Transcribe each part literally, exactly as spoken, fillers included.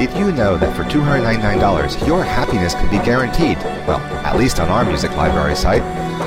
Did you know that for two hundred ninety-nine dollars, your happiness can be guaranteed? Well, at least on our music library site.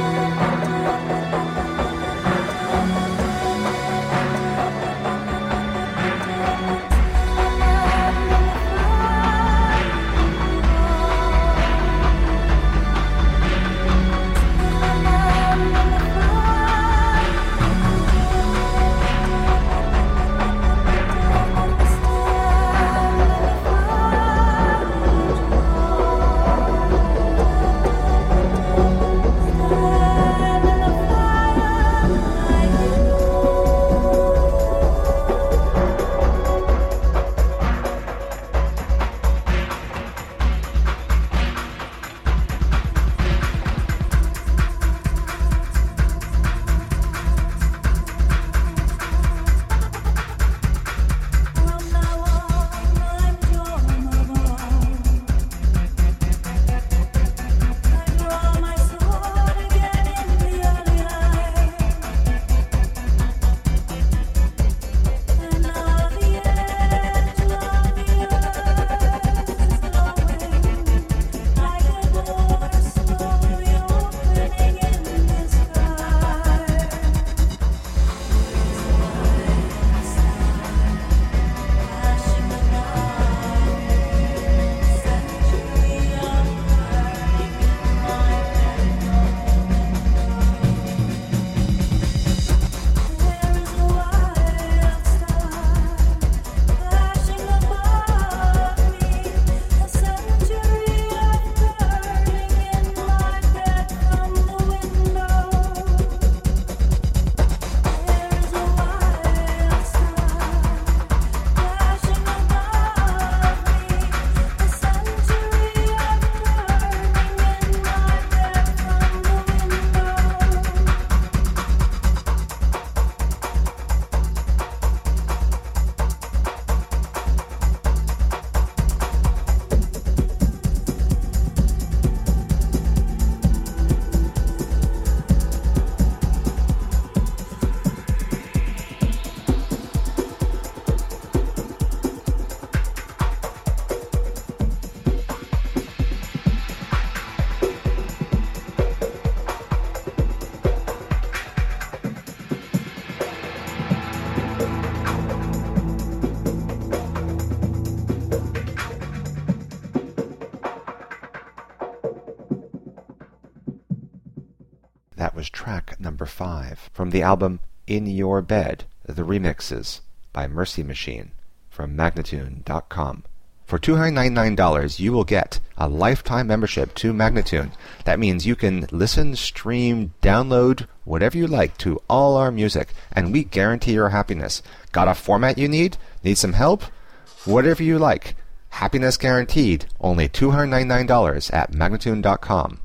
That was track number five from the album In Your Bed, the remixes by Mercy Machine from Magnatune dot com. For two hundred ninety-nine dollars, you will get a lifetime membership to Magnatune. That means you can listen, stream, download, whatever you like to all our music, and we guarantee your happiness. Got a format you need? Need some help? Whatever you like. Happiness guaranteed. Only two hundred ninety-nine dollars at Magnatune dot com.